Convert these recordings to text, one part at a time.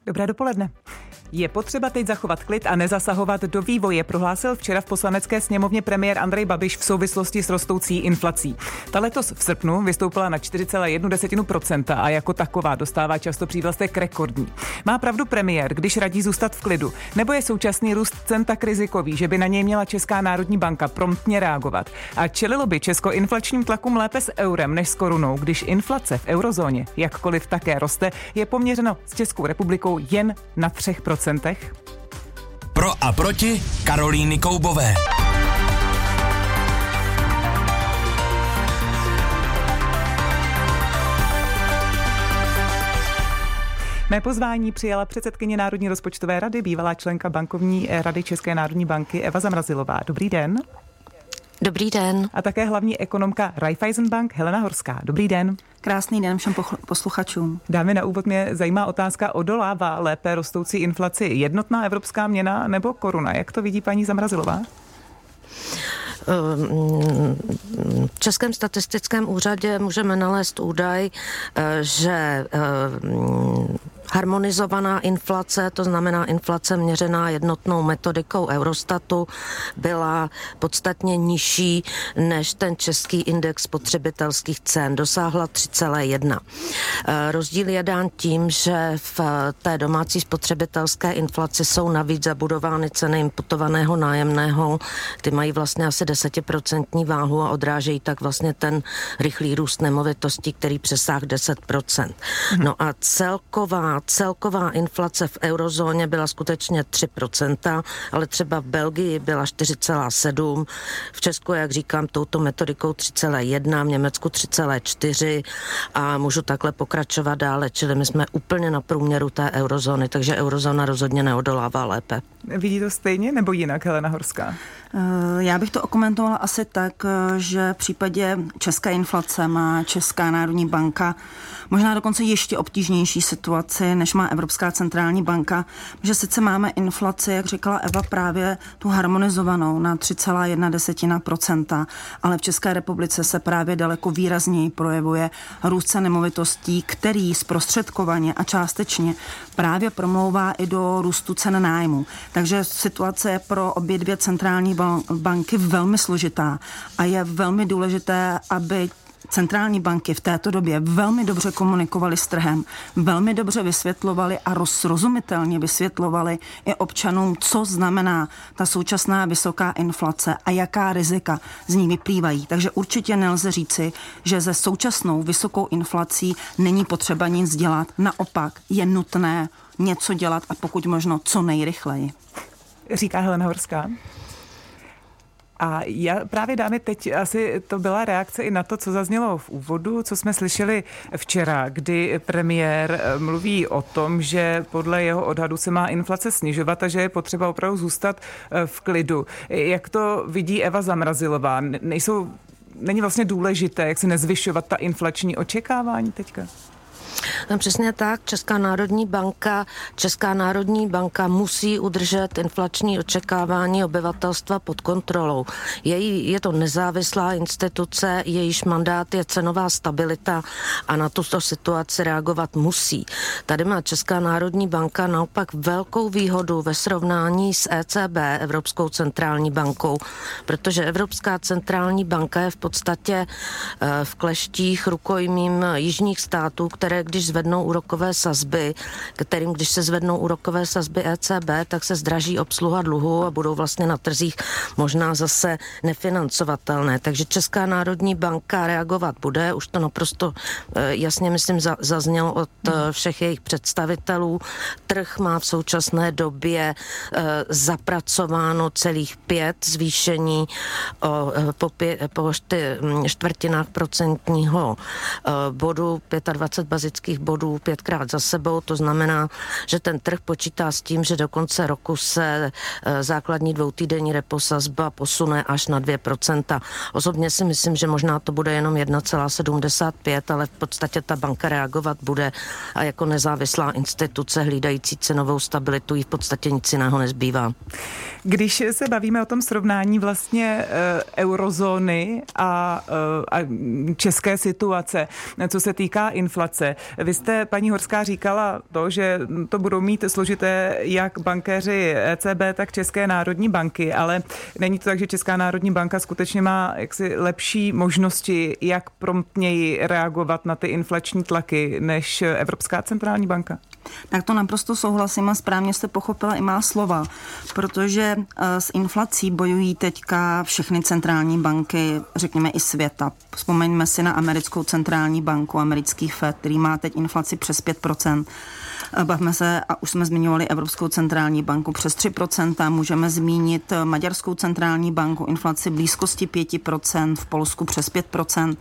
Dobré dopoledne. Je potřeba teď zachovat klid a nezasahovat do vývoje, prohlásil včera v Poslanecké sněmovně premiér Andrej Babiš v souvislosti s rostoucí inflací. Ta letos v srpnu vystoupila na 4,1% a jako taková dostává často přívlastek rekordní. Má pravdu premiér, když radí zůstat v klidu, nebo je současný růst cen tak rizikový, že by na něj měla Česká národní banka promptně reagovat? A čelilo by Česko inflačním tlakům lépe s eurem než s korunou, když inflace v eurozóně, jakkoliv také roste, je poměřeno s Českou republikou jen na 3%? Pro a proti Karolíny Koubové. Mé pozvání přijala předsedkyně Národní rozpočtové rady, bývalá členka bankovní rady České národní banky Eva Zamrazilová. Dobrý den. Dobrý den. A také hlavní ekonomka Raiffeisenbank Helena Horská. Dobrý den. Krásný den všem posluchačům. Dámy, na úvod mě zajímá otázka, odolává lépe rostoucí inflaci jednotná evropská měna nebo koruna? Jak to vidí paní Zamrazilová? V Českém statistickém úřadě můžeme nalézt údaj, že harmonizovaná inflace, to znamená inflace měřená jednotnou metodikou Eurostatu, byla podstatně nižší než ten český index spotřebitelských cen. Dosáhla 3,1. Rozdíl je dán tím, že v té domácí spotřebitelské inflaci jsou navíc zabudovány ceny imputovaného nájemného. Ty mají vlastně asi 10% váhu a odrážejí tak vlastně ten rychlý růst nemovitostí, který přesáhl 10%. No a celková inflace v eurozóně byla skutečně 3%, ale třeba v Belgii byla 4,7%, v Česku, jak říkám, touto metodikou 3,1%, v Německu 3,4% a můžu takhle pokračovat dále, čili my jsme úplně na průměru té eurozóny, takže eurozóna rozhodně neodolává lépe. Vidí to stejně nebo jinak, Helena Horská? Já bych to okomentovala asi tak, že v případě české inflace má Česká národní banka možná dokonce ještě obtížnější situaci, než má Evropská centrální banka, že sice máme inflaci, jak říkala Eva, právě tu harmonizovanou na 3,1%, ale v České republice se právě daleko výrazněji projevuje růst cen nemovitostí, který zprostředkovaně a částečně právě promlouvá i do růstu cen nájmu. Takže situace je pro obě dvě centrální banky velmi složitá a je velmi důležité, aby centrální banky v této době velmi dobře komunikovaly s trhem, velmi dobře vysvětlovaly a srozumitelně vysvětlovaly i občanům, co znamená ta současná vysoká inflace a jaká rizika z ní vyplývají. Takže určitě nelze říci, že se současnou vysokou inflací není potřeba nic dělat. Naopak je nutné něco dělat a pokud možno co nejrychleji. Říká Helena Horská. A já právě, dámy, teď asi to byla reakce i na to, co zaznělo v úvodu, co jsme slyšeli včera, kdy premiér mluví o tom, že podle jeho odhadu se má inflace snižovat a že je potřeba opravdu zůstat v klidu. Jak to vidí Eva Zamrazilová? Není vlastně důležité, jak se nezvyšovat ta inflační očekávání teďka? No, přesně tak. Česká národní banka musí udržet inflační očekávání obyvatelstva pod kontrolou. Je to nezávislá instituce, jejíž mandát je cenová stabilita a na tuto situaci reagovat musí. Tady má Česká národní banka naopak velkou výhodu ve srovnání s ECB, Evropskou centrální bankou, protože Evropská centrální banka je v podstatě v kleštích rukojmím jižních států, které když zvednou úrokové sazby, když se zvednou úrokové sazby ECB, tak se zdraží obsluha dluhu a budou vlastně na trzích možná zase nefinancovatelné. Takže Česká národní banka reagovat bude, už to naprosto jasně, myslím, zaznělo od všech jejich představitelů. Trh má v současné době zapracováno celých 5 zvýšení po čtvrtinách procentního bodu, 25 bazických bodů 5krát za sebou, to znamená, že ten trh počítá s tím, že do konce roku se základní dvoutýdenní repo sazba posune až na 2%. Osobně si myslím, že možná to bude jenom 1,75, ale v podstatě ta banka reagovat bude a jako nezávislá instituce hlídající cenovou stabilitu jí v podstatě nic jiného nezbývá. Když se bavíme o tom srovnání vlastně eurozóny a české situace, co se týká inflace, Vy jste, paní Horská, říkala to, že to budou mít složité jak bankéři ECB, tak České národní banky, ale není to tak, že Česká národní banka skutečně má jaksi lepší možnosti, jak promptněji reagovat na ty inflační tlaky než Evropská centrální banka? Tak to naprosto souhlasím a správně jste pochopila i má slova, protože s inflací bojují teďka všechny centrální banky, řekněme i světa. Vzpomeňme si na americkou centrální banku, americký Fed, který má teď inflaci přes 5%. Bavme se, a už jsme zmiňovali Evropskou centrální banku přes 3%, můžeme zmínit Maďarskou centrální banku, inflaci blízkosti 5%, v Polsku přes 5%.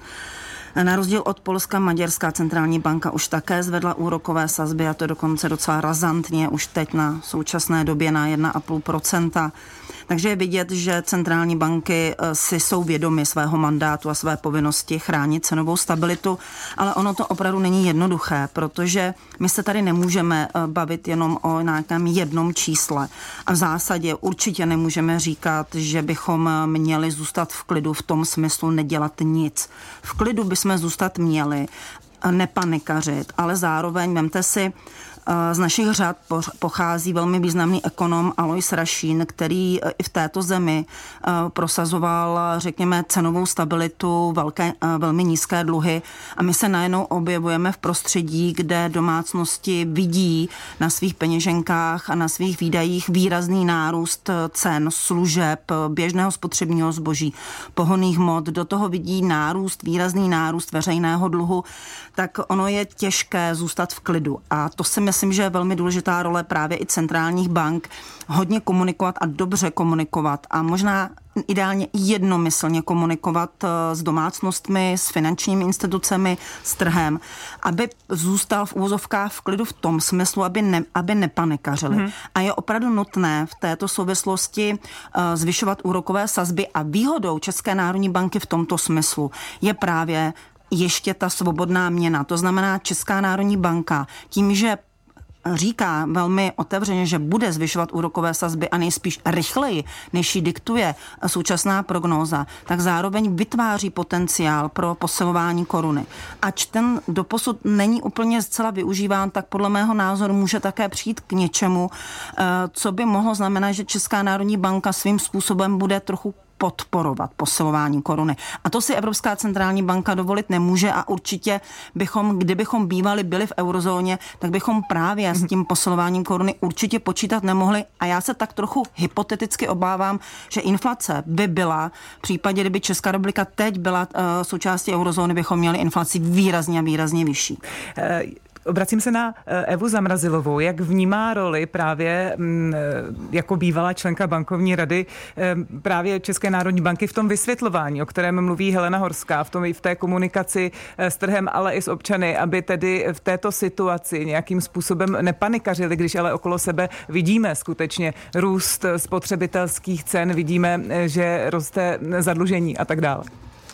Na rozdíl od Polska, Maďarská centrální banka už také zvedla úrokové sazby, a to dokonce docela razantně, už teď na současné době na 1,5%. Takže je vidět, že centrální banky si jsou vědomy svého mandátu a své povinnosti chránit cenovou stabilitu, ale ono to opravdu není jednoduché, protože my se tady nemůžeme bavit jenom o nějakém jednom čísle. A v zásadě určitě nemůžeme říkat, že bychom měli zůstat v klidu v tom smyslu nedělat nic. V klidu bychom zůstat měli, nepanikařit, ale zároveň vemte si, z našich řad pochází velmi významný ekonom Alois Rašín, který i v této zemi prosazoval, řekněme, cenovou stabilitu, velmi nízké dluhy, a my se najednou objevujeme v prostředí, kde domácnosti vidí na svých peněženkách a na svých výdajích výrazný nárůst cen, služeb, běžného spotřebního zboží, pohonných hmot, do toho vidí výrazný nárůst veřejného dluhu, tak ono je těžké zůstat v klidu. A to si myslím, že je velmi důležitá role právě i centrálních bank, hodně komunikovat a dobře komunikovat a možná ideálně jednomyslně komunikovat s domácnostmi, s finančními institucemi, s trhem, aby zůstal v úvozovkách v klidu v tom smyslu, aby nepanikařili. A je opravdu nutné v této souvislosti zvyšovat úrokové sazby, a výhodou České národní banky v tomto smyslu je právě ještě ta svobodná měna. To znamená, Česká národní banka tím, že říká velmi otevřeně, že bude zvyšovat úrokové sazby a nejspíš rychleji, než ji diktuje současná prognóza, tak zároveň vytváří potenciál pro posilování koruny. Ač ten doposud není úplně zcela využíván, tak podle mého názoru může také přijít k něčemu, co by mohlo znamenat, že Česká národní banka svým způsobem bude trochu podporovat posilování koruny. A to si Evropská centrální banka dovolit nemůže, a určitě kdybychom byli v eurozóně, tak bychom právě s tím posilováním koruny určitě počítat nemohli, a já se tak trochu hypoteticky obávám, že inflace by byla, v případě, kdyby Česká republika teď byla součástí eurozóny, bychom měli inflaci výrazně a výrazně vyšší. Obracím se na Evu Zamrazilovou. Jak vnímá roli právě jako bývalá členka bankovní rady právě České národní banky v tom vysvětlování, o kterém mluví Helena Horská, v té komunikaci s trhem, ale i s občany, aby tedy v této situaci nějakým způsobem nepanikařili, když ale okolo sebe vidíme skutečně růst spotřebitelských cen, vidíme, že roste zadlužení a tak dále.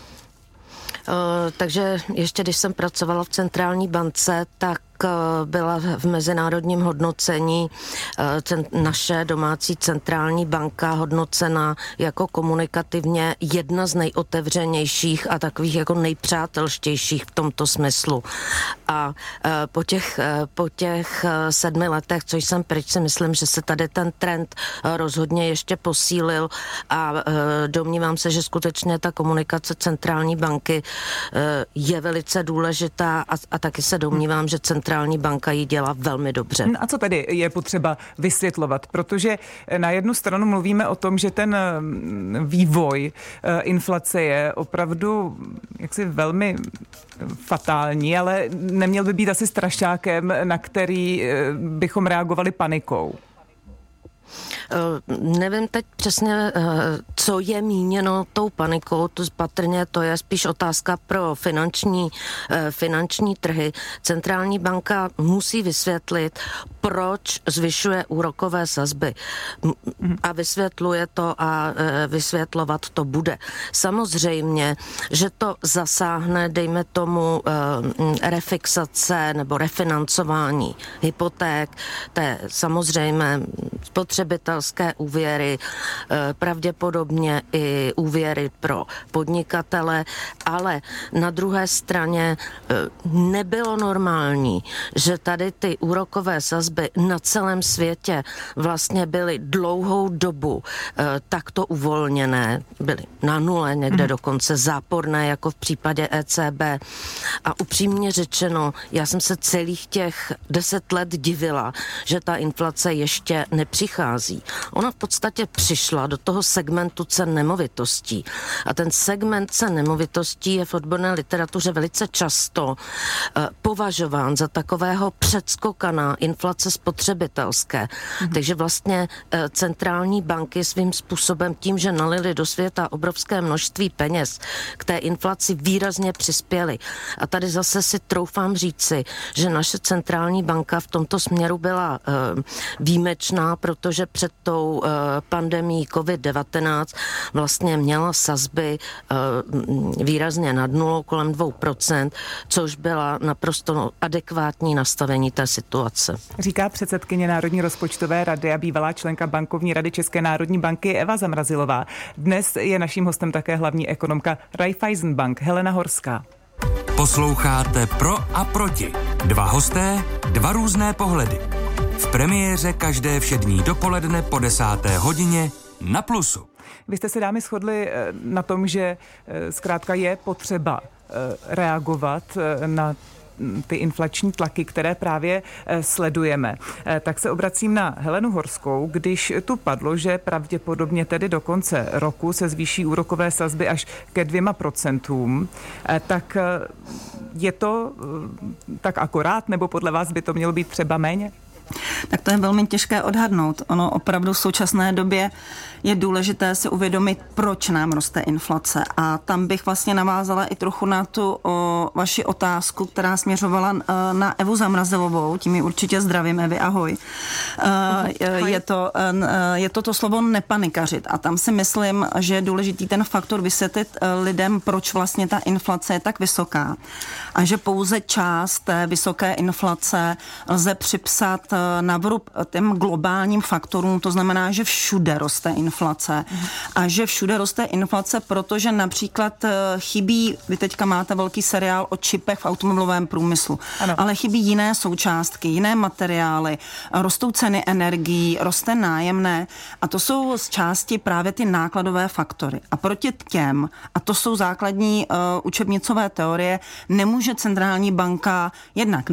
Takže ještě když jsem pracovala v centrální bance, tak byla v mezinárodním hodnocení naše domácí centrální banka hodnocena jako komunikativně jedna z nejotevřenějších a takových jako nejpřátelštějších v tomto smyslu. A po těch 7 letech, což jsem pryč, si myslím, že se tady ten trend rozhodně ještě posílil, a domnívám se, že skutečně ta komunikace centrální banky je velice důležitá, a taky se domnívám, že centrální banka ji dělá velmi dobře. A co tedy je potřeba vysvětlovat? Protože na jednu stranu mluvíme o tom, že ten vývoj inflace je opravdu jaksi velmi fatální, ale neměl by být asi strašákem, na který bychom reagovali panikou. Nevím teď přesně, co je míněno tou panikou, patrně to je spíš otázka pro finanční trhy. Centrální banka musí vysvětlit, proč zvyšuje úrokové sazby, a vysvětluje to a vysvětlovat to bude. Samozřejmě, že to zasáhne, dejme tomu, refixace nebo refinancování hypoték, to je samozřejmě spotřebitelské úvěry, pravděpodobně i úvěry pro podnikatele, ale na druhé straně nebylo normální, že tady ty úrokové sazby na celém světě vlastně byly dlouhou dobu takto uvolněné, byly na nule, někde dokonce záporné, jako v případě ECB. A upřímně řečeno, já jsem se celých těch 10 let divila, že ta inflace ještě nepřichází. Ona v podstatě přišla do toho segmentu cen nemovitostí. A ten segment cen nemovitostí je v odborné literatuře velice často považován za takového předskoka na inflace spotřebitelské. Takže vlastně centrální banky svým způsobem tím, že nalili do světa obrovské množství peněz, k té inflaci výrazně přispěly. A tady zase si troufám říci, že naše centrální banka v tomto směru byla výjimečná, protože před tou pandemií COVID-19 vlastně měla sazby výrazně nad nulou, kolem 2%, což byla naprosto adekvátní nastavení té situace. Říká předsedkyně Národní rozpočtové rady a bývalá členka bankovní rady České národní banky Eva Zamrazilová. Dnes je naším hostem také hlavní ekonomka Raiffeisenbank Helena Horská. Posloucháte Pro a proti. Dva hosté, dva různé pohledy. V premiéře každé všední dopoledne po 10. hodině na Plusu. Vy jste se, dámy, shodli na tom, že zkrátka je potřeba reagovat na ty inflační tlaky, které právě sledujeme. Tak se obracím na Helenu Horskou, když tu padlo, že pravděpodobně tedy do konce roku se zvýší úrokové sazby až ke 2%, tak je to tak akorát, nebo podle vás by to mělo být třeba méně? Tak to je velmi těžké odhadnout. Ono opravdu v současné době je důležité si uvědomit, proč nám roste inflace. A tam bych vlastně navázala i trochu na tu vaši otázku, která směřovala na Evu Zamrazilovou. Tím ji určitě zdravím, Evi, ahoj. Je to slovo nepanikařit. A tam si myslím, že je důležitý ten faktor vysvětlit lidem, proč vlastně ta inflace je tak vysoká. A že pouze část té vysoké inflace lze připsat na vrub těm globálním faktorům, to znamená, že všude roste inflace. A že všude roste inflace, protože například chybí, vy teďka máte velký seriál o čipech v automobilovém průmyslu, ano. Ale chybí jiné součástky, jiné materiály, rostou ceny energií, roste nájemné a to jsou z části právě ty nákladové faktory. A proti těm, a to jsou základní učebnicové teorie, nemůže centrální banka jednak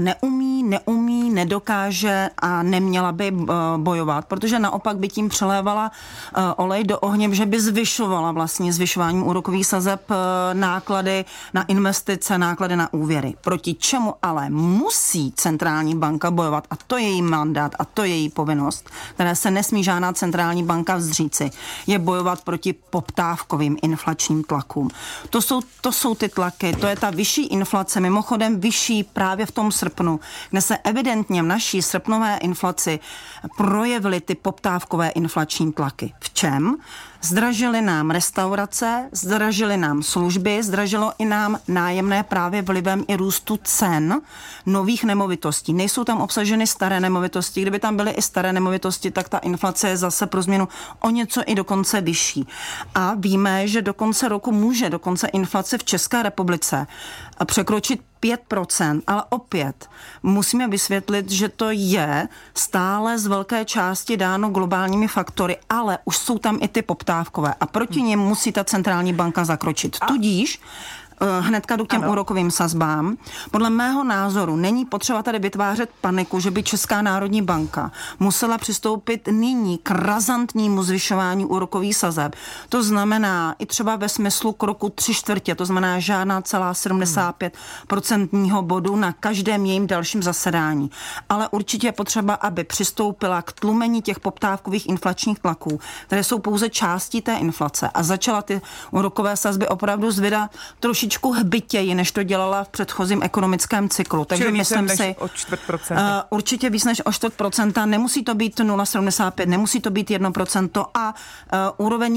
neumí, nedokáže a neměla by bojovat, protože naopak by tím přelévala olej do ohně, že by zvyšovala vlastně zvyšováním úrokových sazeb náklady na investice, náklady na úvěry. Proti čemu ale musí centrální banka bojovat, a to je její mandát a to je její povinnost, které se nesmí žádná centrální banka vzříci, je bojovat proti poptávkovým inflačním tlakům. To jsou ty tlaky, to je ta vyšší inflace, mimochodem vyšší právě v tom srpnu, kde se evidentně v naší srpnové inflaci projevily ty poptávkové inflační tlaky. V čem? Zdražily nám restaurace, zdražily nám služby, zdražilo i nám nájemné právě vlivem i růstu cen nových nemovitostí. Nejsou tam obsaženy staré nemovitosti. Kdyby tam byly i staré nemovitosti, tak ta inflace je zase pro změnu o něco i dokonce vyšší. A víme, že do konce roku může dokonce inflace v České republice překročit 5%, ale opět musíme vysvětlit, že to je stále z velké části dáno globálními faktory, ale už jsou tam i ty poptávkové a proti nim musí ta centrální banka zakročit. Tudíž hnedka jdu k těm úrokovým sazbám. Podle mého názoru není potřeba tady vytvářet paniku, že by Česká národní banka musela přistoupit nyní k razantnímu zvyšování úrokových sazeb. To znamená i třeba ve smyslu kroku 3/4, to znamená žádná celá 75% bodu na každém jejím dalším zasedání. Ale určitě je potřeba, aby přistoupila k tlumení těch poptávkových inflačních tlaků, které jsou pouze částí té inflace a začala ty úrokové sazby opravdu zvedat trošičku trošičku hbitěji, než to dělala v předchozím ekonomickém cyklu. Takže myslím si, o 4%. Určitě víc než o 4%. Nemusí to být 0,75, nemusí to být 1% a úroveň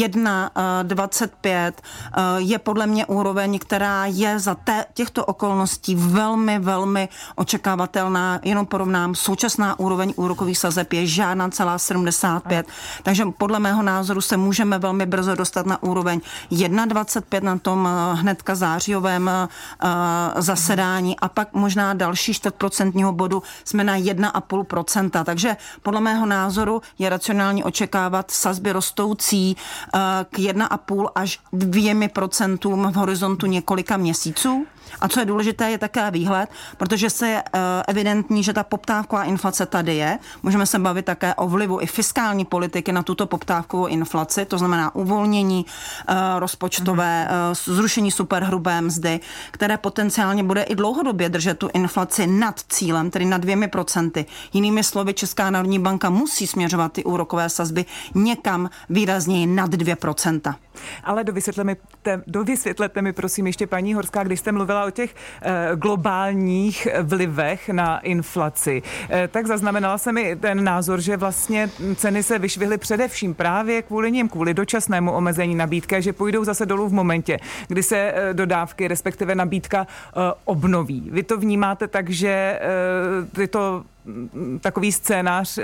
1,25 je podle mě úroveň, která je za těchto okolností velmi, velmi očekávatelná. Jenom porovnám, současná úroveň úrokových sazeb je žádná celá 75, takže podle mého názoru se můžeme velmi brzo dostat na úroveň 1,25 na tom hnedka zářijovém zasedání a pak možná další 4% bodu jsme na 1,5%. Takže podle mého názoru je racionální očekávat sazby rostoucí k 1,5 až 2% v horizontu několika měsíců. A co je důležité, je také výhled, protože se je evidentní, že ta poptávková inflace tady je. Můžeme se bavit také o vlivu i fiskální politiky na tuto poptávkovou inflaci, to znamená uvolnění rozpočtové, zrušení superhrubé mzdy, které potenciálně bude i dlouhodobě držet tu inflaci nad cílem, tedy nad 2%. Jinými slovy, Česká národní banka musí směřovat ty úrokové sazby někam výrazněji nad 2%. Ale dovysvětlete mi prosím ještě, paní Horská, když jste mluvila o těch globálních vlivech na inflaci, tak zaznamenala se mi ten názor, že vlastně ceny se vyšvihly především právě kvůli dočasnému omezení nabídky, že půjdou zase dolů v momentě, kdy se dodávky, respektive nabídka obnoví. Vy to vnímáte tak, že takový scénář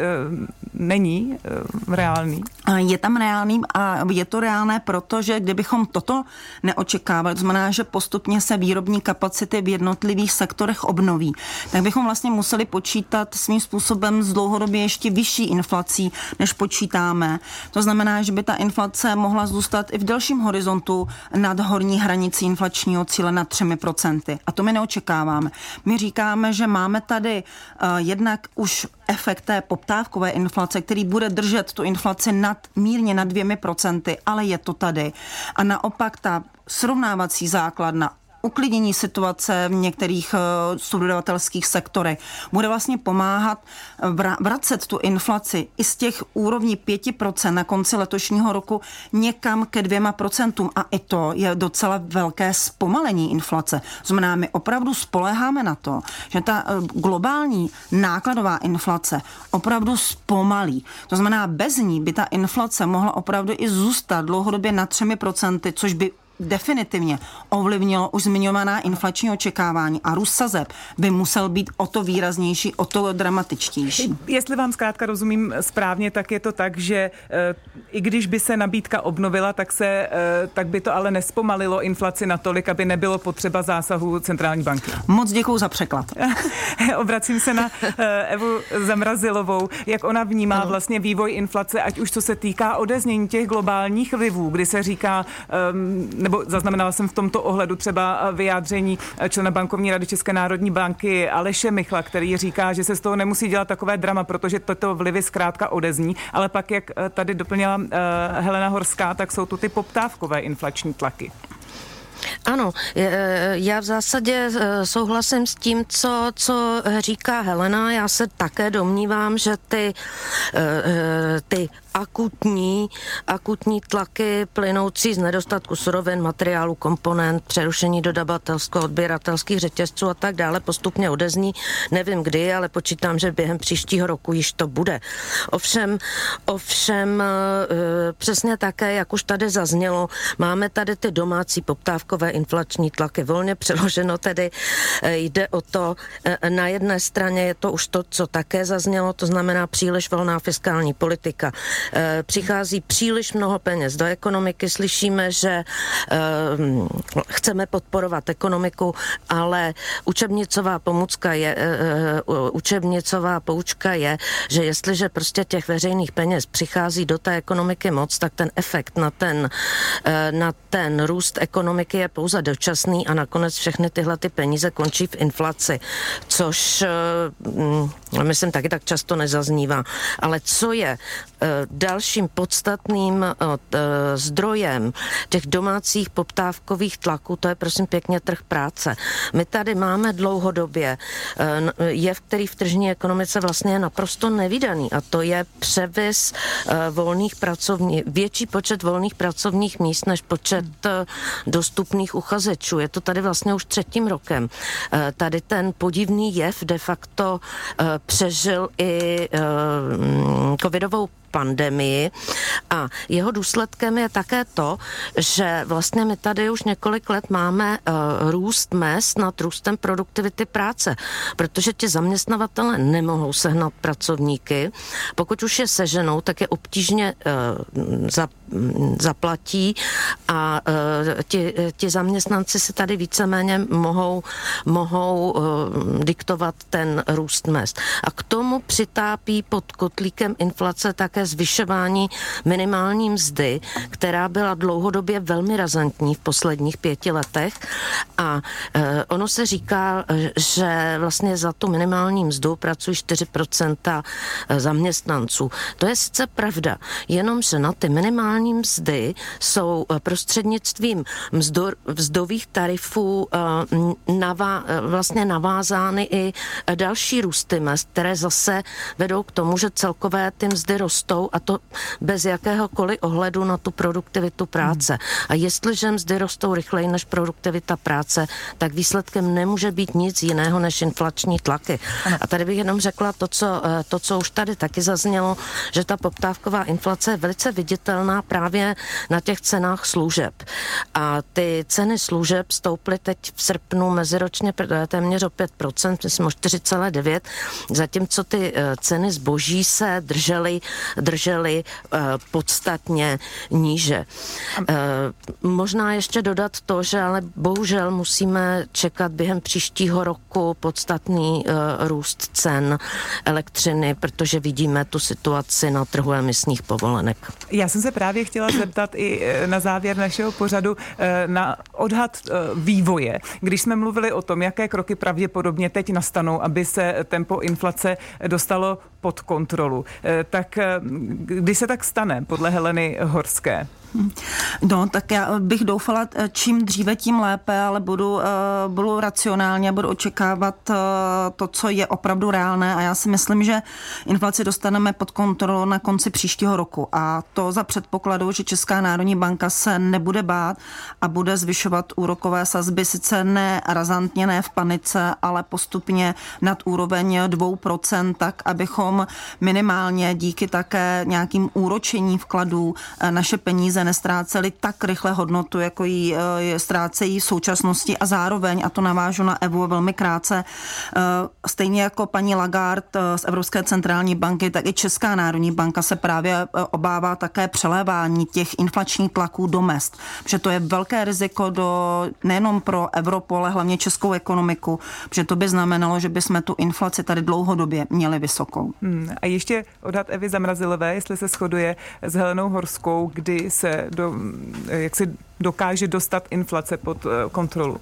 není reálný? Je tam reálný a je to reálné, protože kdybychom toto neočekávali, to znamená, že postupně se výrobní kapacity v jednotlivých sektorech obnoví, tak bychom vlastně museli počítat svým způsobem s dlouhodobě ještě vyšší inflací, než počítáme. To znamená, že by ta inflace mohla zůstat i v delším horizontu nad horní hranicí inflačního cíle nad 3%. A to my neočekáváme. My říkáme, že máme tady jednak už efekt té poptávkové inflace, který bude držet tu inflaci mírně nad 2%, ale je to tady. A naopak ta srovnávací základna, uklidnění situace v některých subdodavatelských sektorech bude vlastně pomáhat vracet tu inflaci i z těch úrovní 5% na konci letošního roku někam ke 2%. A i to je docela velké zpomalení inflace. Znamená, my opravdu spoléháme na to, že ta globální nákladová inflace opravdu zpomalí. To znamená, bez ní by ta inflace mohla opravdu i zůstat dlouhodobě na 3%, což by definitivně ovlivnilo už zmiňovaná inflační očekávání a růst sazeb by musel být o to výraznější, o to dramatičtější. Jestli vám zkrátka rozumím správně, tak je to tak, že i když by se nabídka obnovila, tak by to ale nespomalilo inflaci natolik, aby nebylo potřeba zásahu centrální banky. Moc děkuju za překlad. Obracím se na Evu Zamrazilovou, jak ona vnímá vlastně vývoj inflace, ať už co se týká odeznění těch globálních vlivů, kdy se říká, nebo zaznamenala jsem v tomto ohledu třeba vyjádření člena bankovní rady České národní banky Aleše Michla, který říká, že se z toho nemusí dělat takové drama, protože tyto vlivy zkrátka odezní, ale pak, jak tady doplnila Helena Horská, tak jsou tu ty poptávkové inflační tlaky. Ano, já v zásadě souhlasím s tím, co říká Helena. Já se také domnívám, že ty akutní tlaky plynoucí z nedostatku surovin, materiálu, komponent, přerušení dodavatelsko-odběratelských řetězců a tak dále postupně odezní. Nevím kdy, ale počítám, že během příštího roku již to bude. Ovšem přesně také, jak už tady zaznělo, máme tady ty domácí poptávkové inflační tlaky. Volně přeloženo tedy jde o to, na jedné straně je to už to, co také zaznělo, to znamená příliš volná fiskální politika. Přichází příliš mnoho peněz do ekonomiky, slyšíme, že chceme podporovat ekonomiku, ale učebnicová poučka je, že jestliže prostě těch veřejných peněz přichází do té ekonomiky moc, tak ten efekt na ten růst ekonomiky je pouze dočasný a nakonec všechny tyhle ty peníze končí v inflaci, což myslím taky tak často nezaznívá. Ale co je dalším podstatným zdrojem těch domácích poptávkových tlaků, to je prosím pěkně trh práce. My tady máme dlouhodobě jev, který v tržní ekonomice vlastně je naprosto nevídaný, a to je převis větší počet volných pracovních míst než počet schopných uchazečů. Je to tady vlastně už 3. rokem. Tady ten podivný jev de facto přežil i covidovou pandemii a jeho důsledkem je také to, že vlastně my tady už několik let máme růst mezd nad růstem produktivity práce, protože ti zaměstnavatele nemohou sehnat pracovníky. Pokud už je seženou, tak je obtížně zaplatí a ti zaměstnanci si tady víceméně mohou diktovat ten růst mezd. A k tomu přitápí pod kotlíkem inflace také zvyšování minimální mzdy, která byla dlouhodobě velmi razantní v posledních 5 letech a ono se říká, že vlastně za tu minimální mzdu pracují 4% zaměstnanců. To je sice pravda, jenomže na ty minimální mzdy jsou prostřednictvím mzdových tarifů vlastně navázány i další růsty mezd, které zase vedou k tomu, že celkové ty mzdy rostou a to bez jakéhokoliv ohledu na tu produktivitu práce. A jestliže mzdy rostou rychleji než produktivita práce, tak výsledkem nemůže být nic jiného než inflační tlaky. Ano. A tady bych jenom řekla to, co už tady taky zaznělo, že ta poptávková inflace je velice viditelná právě na těch cenách služeb. A ty ceny služeb stouply teď v srpnu meziročně téměř o 5%, myslím o 4,9%, zatímco ty ceny zboží se držely podstatně níže. Možná ještě dodat to, že ale bohužel musíme čekat během příštího roku podstatný růst cen elektřiny, protože vidíme tu situaci na trhu emisních povolenek. Já jsem se právě chtěla zeptat i na závěr našeho pořadu na odhad vývoje. Když jsme mluvili o tom, jaké kroky pravděpodobně teď nastanou, aby se tempo inflace dostalo pod kontrolu, tak kdy se tak stane podle Heleny Horské? No, tak já bych doufala, čím dříve, tím lépe, ale budu racionálně, budu očekávat to, co je opravdu reálné a já si myslím, že inflaci dostaneme pod kontrolu na konci příštího roku a to za předpokladu, že Česká národní banka se nebude bát a bude zvyšovat úrokové sazby, sice ne razantně, ne v panice, ale postupně nad úroveň 2%, tak abychom minimálně díky také nějakým úročení vkladů naše peníze nestráceli tak rychle hodnotu, jako ji ztrácejí v současnosti a zároveň, a to navážu na Evu velmi krátce, stejně jako paní Lagarde z Evropské centrální banky, tak i Česká národní banka se právě obává také přelévání těch inflačních tlaků do mezd, protože to je velké riziko nejenom pro Evropu, ale hlavně českou ekonomiku, protože to by znamenalo, že bychom tu inflaci tady dlouhodobě měli vysokou. A ještě odhad Evy Zamrazilové, jestli se shoduje s Helenou Horskou, kdy se jak si dokáže dostat inflace pod kontrolu.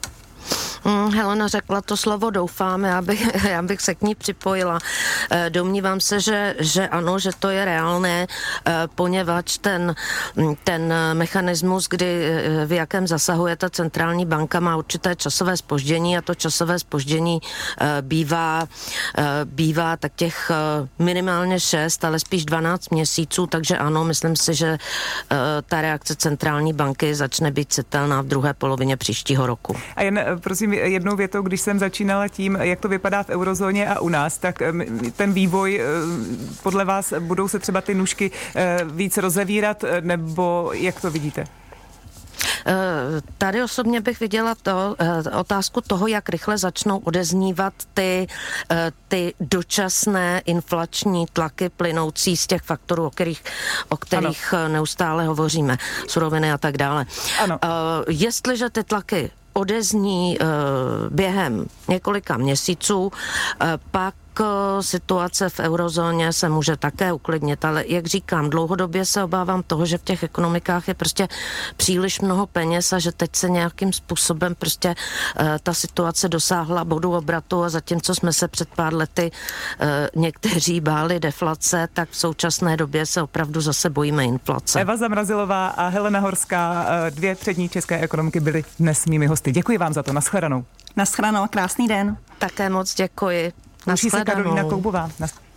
Helena řekla to slovo doufám, já bych se k ní připojila. Domnívám se, že ano, že to je reálné, poněvadž ten mechanismus, v jakém zasahuje ta centrální banka, má určité časové zpoždění a to časové zpoždění bývá tak těch minimálně 6, ale spíš 12 měsíců, takže ano, myslím si, že ta reakce centrální banky začne být citelná v druhé polovině příštího roku. A jen prosím jednou větou, když jsem začínala tím, jak to vypadá v eurozóně a u nás, tak ten vývoj, podle vás budou se třeba ty nůžky víc rozevírat, nebo jak to vidíte? Tady osobně bych viděla otázku toho, jak rychle začnou odeznívat ty dočasné inflační tlaky plynoucí z těch faktorů, o kterých neustále hovoříme, suroviny a tak dále. Ano. Jestliže ty tlaky odezní během několika měsíců, pak situace v eurozóně se může také uklidnit, ale jak říkám, dlouhodobě se obávám toho, že v těch ekonomikách je prostě příliš mnoho peněz a že teď se nějakým způsobem prostě ta situace dosáhla bodu obratu a zatímco jsme se před pár lety někteří báli deflace, tak v současné době se opravdu zase bojíme inflace. Eva Zamrazilová a Helena Horská, 2 přední české ekonomiky, byly dnes mými hosty. Děkuji vám za to. Naschledanou. Naschledanou, krásný den. Také moc děkuji. Loučí se Karolína Koubová.